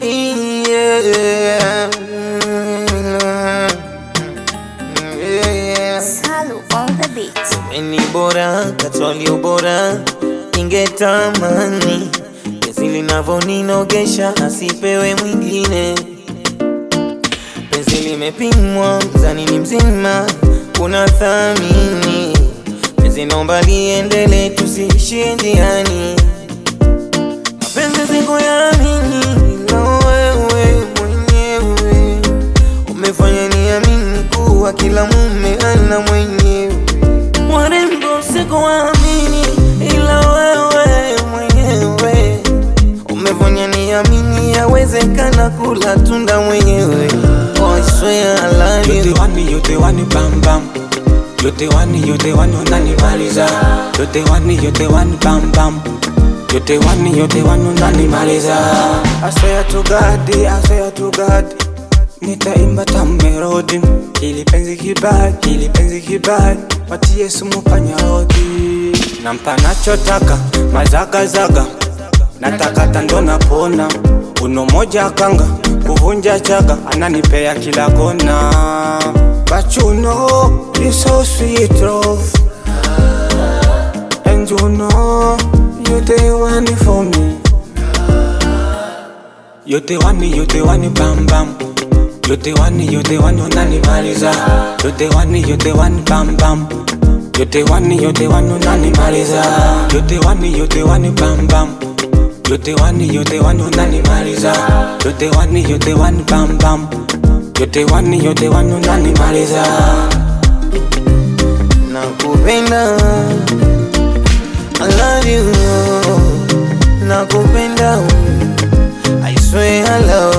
Yeah. Salu on the beat. Ni bora katwali ubora, ningetamani penzi linavoninogesha asipewe mwingine. Penzi limepimwa mzani ni mzima, kuna thamini. Penzi naomba liendele tusiishie njiani. Mapenzi sikuyaamini, ila wewe mwenyewe umefanya niamini kuwa kila mume ana mwenyewe. Warembo sikuamini, ila wewe mwenyewe umefanya niamini yawezekana kula tunda mwenyewe. Oh, I swear I love you. You the one, bam bam. You the one unanimaliza. You the one, bam bam. You the one unanimaliza. I swear to God, nitaimba tamerodi. Hili penzi kibali, watie sumu panya rodi. Nampa nachotaka, mazagazaga, nataka tando napona. Uno moja kanga, kuvunja chaga, ananipea kila kona. But you know, you're so sweet, love. And you know, you're the one for me. You're the one, bam bam. You're the one unanimaliza. You're the one, bam bam. You're the one unanimaliza. You're the one, bam bam. You're the one unanimaliza. You're the one, bam bam. You're the one unanimaliza. Nakupenda, I love you. Nakupenda, I swear I love you.